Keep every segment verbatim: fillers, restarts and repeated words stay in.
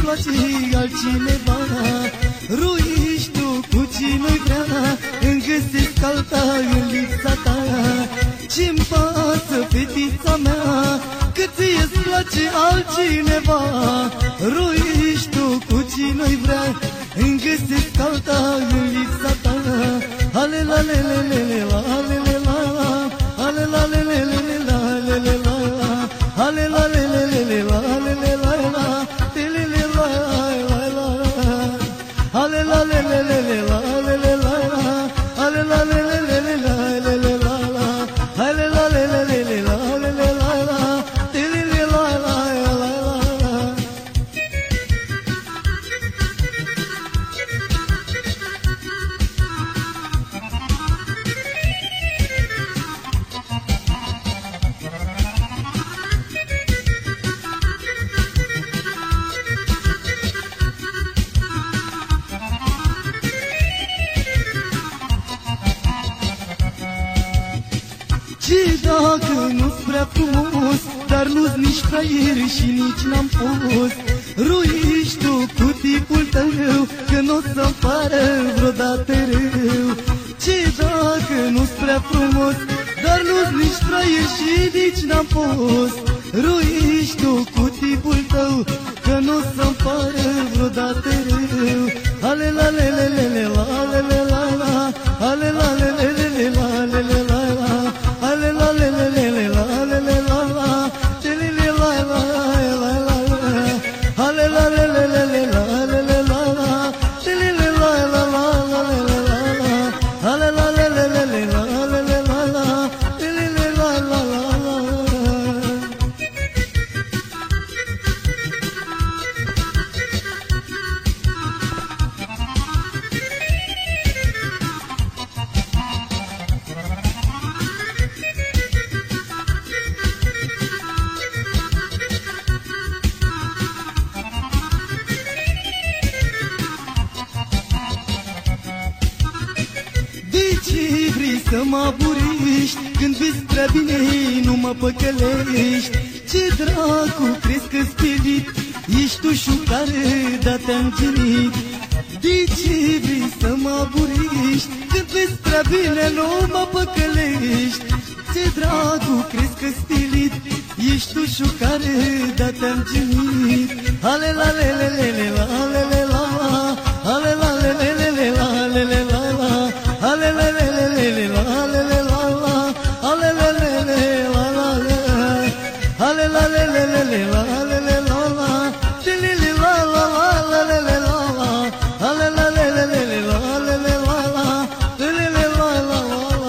place altcineva. Ruiești tu cu cine-i vrea, îmi găsesc alta în lipsa ta. Ce-mi pasă, fetița mea, că ție-ți place altcineva. Ruiești tu cu cine-i vrea, îmi găsesc alta în lipsa ta. Ale la le le le le la, ale le la la, ale la le le le le la, ale le la la, ale la le le le le la, ale le la la, le le le la la la la, ale la le le le le la, ale le la la, ale la le le le le la, ale le la la, ale la le le le le la, ale le la la, le le le la la la la. Ce dacă nu-s prea frumos, dar nu-s nici fraier și nici n-am fost. Ruiești tu cu tipul tău, că n-o să-mi pară vreodată rău. Ce dacă nu-s prea frumos, dar nu-s nici fraier și nici n-am fost. Ruiești tu cu tipul tău, că n-o să-mi pară vreodată rău. Ale la le le le le la, ale le la la, ale la le le le le la, ale le la la, ale la le le le le la, ale le la la, le le la la la la la, ale la le le le le la, ale le la la, le le la la la la la la la, ale la le le le le la, ale le la la, le le la la la la. De ce vrei să mă aburești, când vezi prea bine nu mă păcălești? Ce dracu crezi că-s pilit, ești tu șucare, dar te-am genit. De ce vrei să mă aburești, când vezi prea bine nu mă păcălești? Ce dracu crezi că-s pilit, ești tu șucare, dar te-am genit. Ale la le le le le la, ale le la la, ale la le le le le la, ale le la la, ale le le le le le la, ale le la la, ale le le le la la la, ale la le le le le la, ale le la la, le le le la la la, ale le la la, ale la le le le le la, ale le la la, le le le la la la la.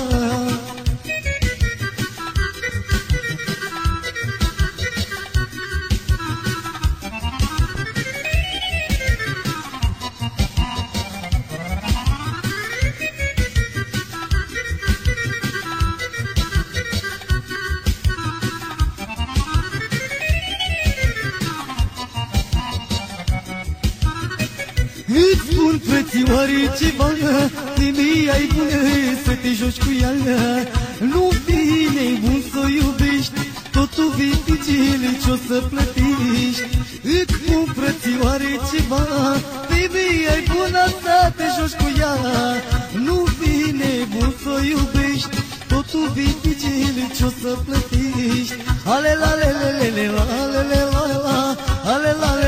Îți spun, frățioare, ceva, femeia-i bună să te joci cu ea. Nu vine bun să o iubești, totul viticele ce-o să plătești. Îți spun, frățioare, ceva, femeia-i bună să te joci cu ea. Nu vine bun să o iubești, totul viticele ce-o să plătești. Ale la le le le le la, ale le la la, ale la